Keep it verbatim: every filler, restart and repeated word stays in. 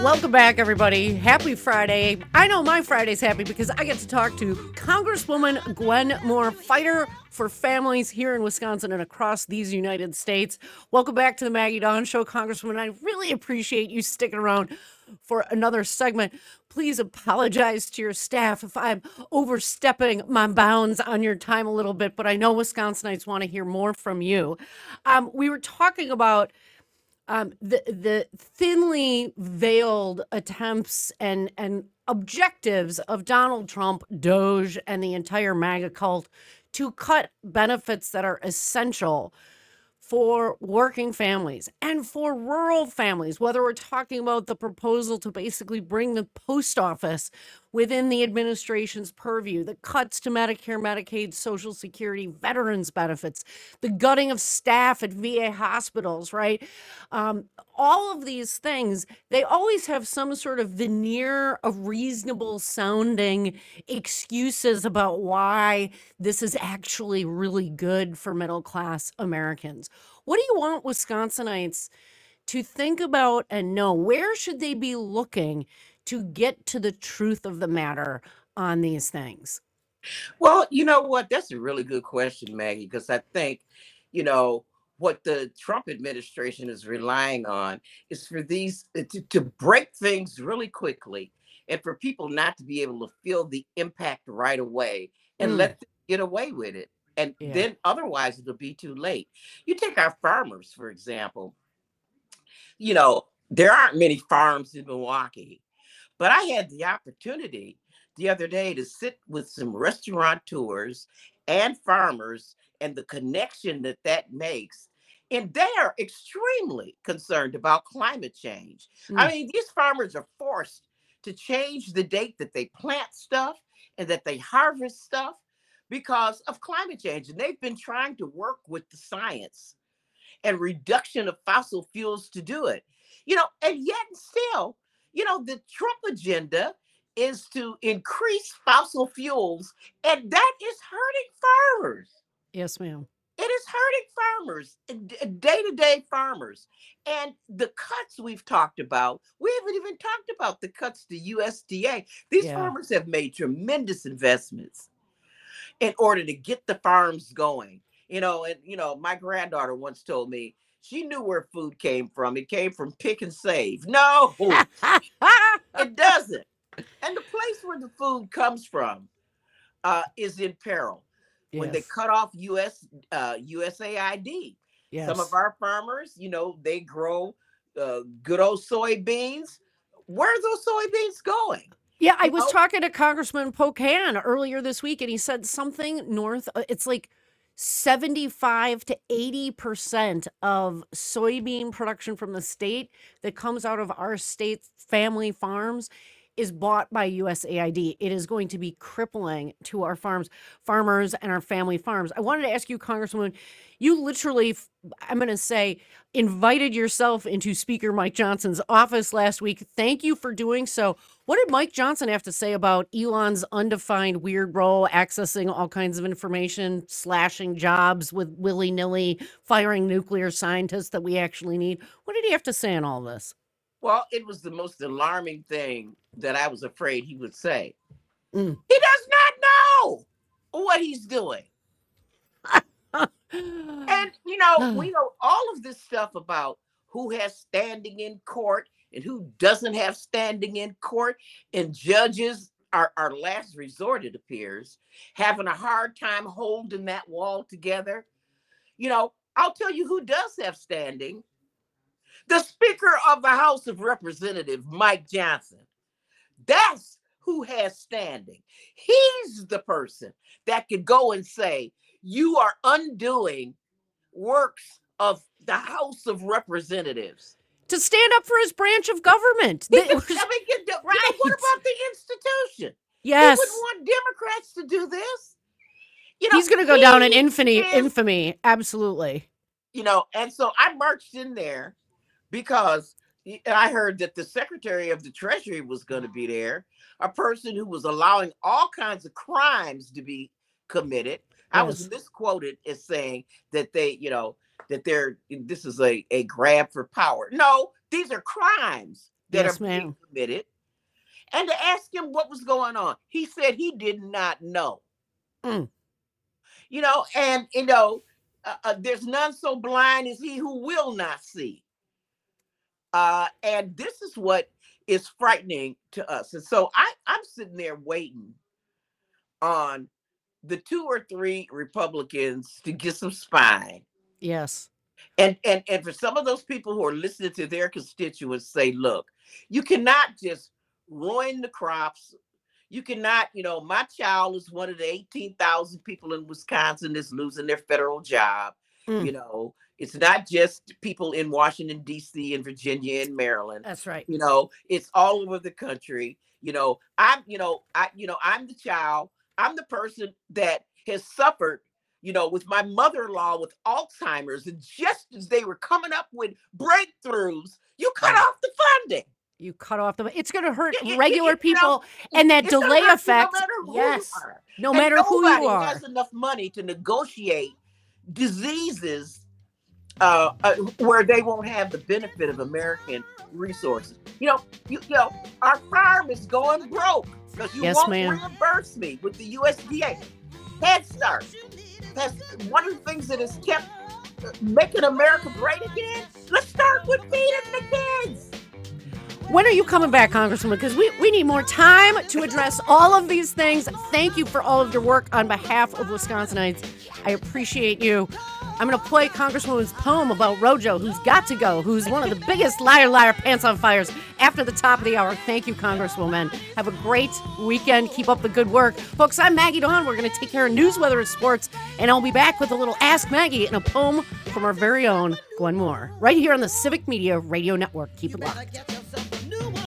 Welcome back, everybody. Happy Friday. I know my Friday's happy because I get to talk to Congresswoman Gwen Moore, fighter for families here in Wisconsin and across these United States. Welcome back to the Maggie Dawn Show, Congresswoman. I really appreciate you sticking around for another segment. Please apologize to your staff if I'm overstepping my bounds on your time a little bit, but I know Wisconsinites want to hear more from you. Um, we were talking about um, the the thinly veiled attempts and and objectives of Donald Trump, Doge, and the entire MAGA cult to cut benefits that are essential for working families and for rural families, whether we're talking about the proposal to basically bring the post office within the administration's purview, the cuts to Medicare, Medicaid, Social Security, veterans benefits, the gutting of staff at V A hospitals, right? Um, all of these things, they always have some sort of veneer of reasonable sounding excuses about why this is actually really good for middle class Americans. What do you want Wisconsinites to think about and know? Where should they be looking to get to the truth of the matter on these things? Well, you know what? That's a really good question, Maggie, because I think, you know, what the Trump administration is relying on is for these uh, to, to break things really quickly and for people not to be able to feel the impact right away and Mm, let them get away with it. And yeah. then otherwise it'll be too late. You take our farmers, for example, you know, there aren't many farms in Milwaukee, but I had the opportunity the other day to sit with some restaurateurs and farmers and the connection that that makes. And they are extremely concerned about climate change. I Mm, mean, these farmers are forced to change the date that they plant stuff and that they harvest stuff because of climate change. And they've been trying to work with the science and reduction of fossil fuels to do it. You know, and yet still, you know, the Trump agenda is to increase fossil fuels, and that is hurting farmers. yes, ma'am. It is hurting farmers, day to day farmers. And the cuts we've talked about, we haven't even talked about the cuts to U S D A. These Yeah. farmers have made tremendous investments in order to get the farms going. You know, and you know, my granddaughter once told me she knew where food came from. It came from pick and save. No, it doesn't. And the place where the food comes from uh, is in peril. When they Yes. cut off U S uh, U S A I D, some of Yes. our farmers, you know, they grow uh, good old soybeans. Where are those soybeans going? Yeah, I You was know, talking to Congressman Pocan earlier this week, and he said something north, uh, it's like seventy-five to eighty percent of soybean production from the state that comes out of our state family farms is bought by U S A I D. It is going to be crippling to our farms, farmers and our family farms. I wanted to ask you, Congresswoman, you literally, f- I'm going to say, invited yourself into Speaker Mike Johnson's office last week. Thank you for doing so. What did Mike Johnson have to say about Elon's undefined weird role, accessing all kinds of information, slashing jobs with willy nilly, firing nuclear scientists that we actually need? What did he have to say on all this? well, it was the most alarming thing that I was afraid he would say. Mm. He does not know what he's doing. And, you know, we know all of this stuff about who has standing in court and who doesn't have standing in court, and judges are our last resort, it appears, having a hard time holding that wall together. You know, I'll tell you who does have standing: the Speaker of the House of Representatives, Mike Johnson. That's who has standing. He's the person that could go and say, you are undoing works of the House of Representatives. To stand up for his branch of government. He That can, was- I mean, you know, what right. about the institution? He wouldn't Yes. want Democrats to do this. You know, He's going to go down in he infamy. is, Infamy. Absolutely. you know, and so I marched in there because I heard that the Secretary of the Treasury was going to be there, a person who was allowing all kinds of crimes to be committed. I was Yes. misquoted as saying that they, you know, that they're this is a, a grab for power. No, these are crimes. that Yes, are being ma'am. committed, and to ask him what was going on. He said he did not know. Mm. You know, and you know, uh, uh, there's none so blind as he who will not see. Uh, and this is what is frightening to us. And so I, I'm sitting there waiting on the two or three Republicans to get some spine. Yes. And, and and for some of those people who are listening to their constituents say, look, you cannot just ruin the crops. You cannot, you know, my child is one of the eighteen thousand people in Wisconsin that's losing their federal job. Mm. You know, it's not just people in Washington, D C and Virginia and Maryland. That's right. You know, it's all over the country. You know, I'm, you know, I, you know, I'm the child. I'm the person that has suffered, you know, with my mother-in-law with Alzheimer's. And just as they were coming up with breakthroughs, you cut off the funding. You cut off the. It's going to hurt It- it- regular it- you know, people, and that it's gonna delay hurt you effect. No matter who Yes. you are. No And matter who you nobody are. has enough money to negotiate diseases uh, uh, where they won't have the benefit of American resources. You know, you, you know, our farm is going broke because you Yes, won't ma'am. reimburse me with the U S D A. Head Start. That's one of the things that has kept uh, making America great again. Let's start with feeding the kids. When are you coming back, Congresswoman? Because we, we need more time to address all of these things. Thank you for all of your work on behalf of Wisconsinites. I appreciate you. I'm going to play Congresswoman's poem about Rojo, who's got to go, who's one of the biggest liar, liar, pants on fires after the top of the hour. Thank you, Congresswoman. Have a great weekend. Keep up the good work. Folks, I'm Maggie Dawn. We're going to take care of news, weather, and sports, and I'll be back with a little Ask Maggie and a poem from our very own Gwen Moore, right here on the Civic Media Radio Network. Keep it locked.